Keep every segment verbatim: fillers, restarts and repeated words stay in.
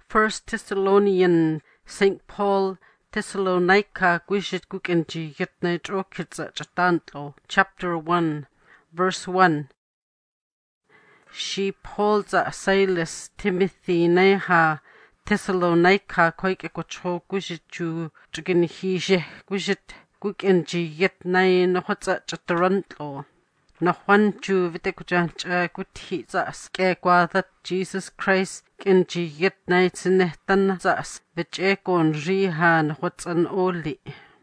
First Thessalonian Saint Paul Thessalonica gwishit kukenji yitna trokitsa chatanto. Chapter one, verse one. She Paul za Silas Timothy neha Thessalonica koike kocho gwishit ju tuginhije gwishit kukenji yitna nohotsa chataranto. Na Juan ju vitekujancha guthi zas ke gwadat Jesus Christ kenji yitna tsinehtan zas viche kon rihan hotsan oli.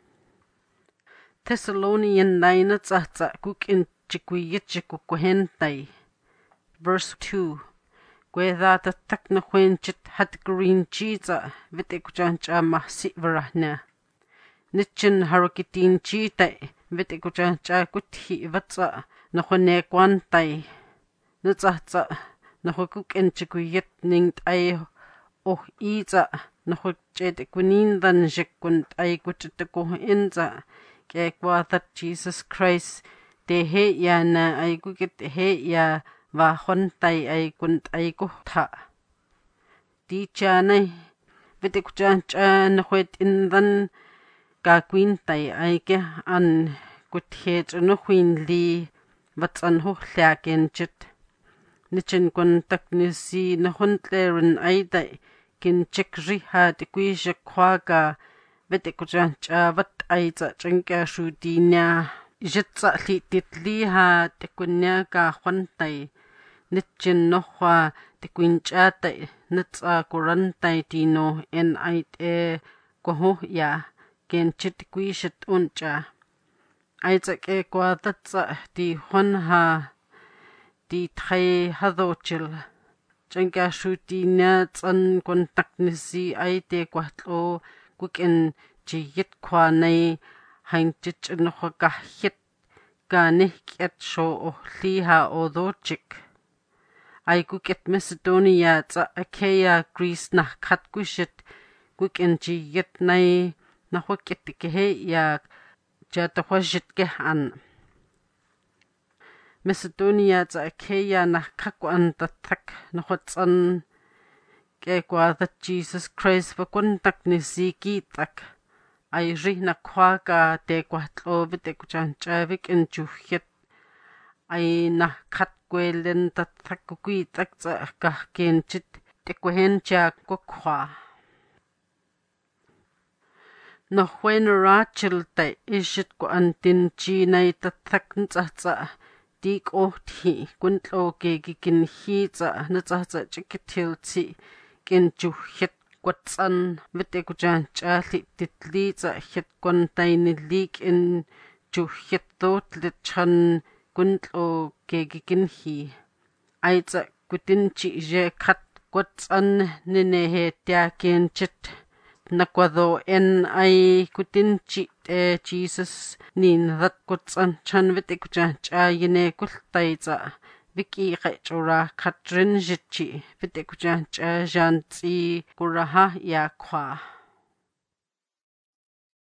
Thessalonian naina zatsa kukin chikuyitchiku kuhentai. Verse two. Gweda ta takna huenchit hat green chiza vitekujancha mahsi varahna. Nichin harukitin chita vitekujancha guthi vatsa Nahone kwantai nutsa nahokuk enchikuyet ning ay oh iza nahochet kunindan jekun ay kuchitako inza ke kwathat Jesus Christ te he ya na ay kukit he ya va hontai ay kunt ay kuhtha di chanay vitekujancha nahwet indan ka kwintay ay ke an kuthet nuhuin li Vatsan hohlia genchit. Nichin kun taknisi na huntlerin aida kin chikriha de kuisha kwaga vetekujancha vat aida chinka shudinya. Jitsa li titliha de kunya ka huntay. Nichin nohwa de kuinchata nitsa kurantay dino en aide kuhohya genchit kuishit uncha. Aitsa ke kwadatsa di honha di thay hadochil. Chanka shutina tsan kontaknisi aite kwatlo kukin chiyit kwanay hainchich nohagahit ka nihkiat sho ohliha odochik. Ay kukit Macedonia tsa Achaia Greece nah katkushit kukin chiyit nay nahwakit keheya Jatawajit kehan. Macedonia za Achaia na kakwan tatak na hotsan ke gwadat Jesus Christ vakuntak ni zikitak ay ri na kwaga te gwatlo vite kuchanchavik en juhit ay na katgwelen tatak kukitak za kahkenchit te kuhencha kukwa. No when rachel te ishit ko antin chi nay tatak ntsatsa dik ohti kuntlo ke gikin hi tsa natsatsa chikitil tsi kin juhit kwatsan vite kujancha li titli tsa hit kwantay nilik in juhit dot lichan kuntlo ke gikin hi ay tsa kutin chi je kat kwatsan ninehe tia kenchit nakwado en ay kutinchi te Jesus nin that kutsan chan vite kujancha yine kultay za viki kachura katrin jichi vite kujancha jantsi kuraha ya kwa.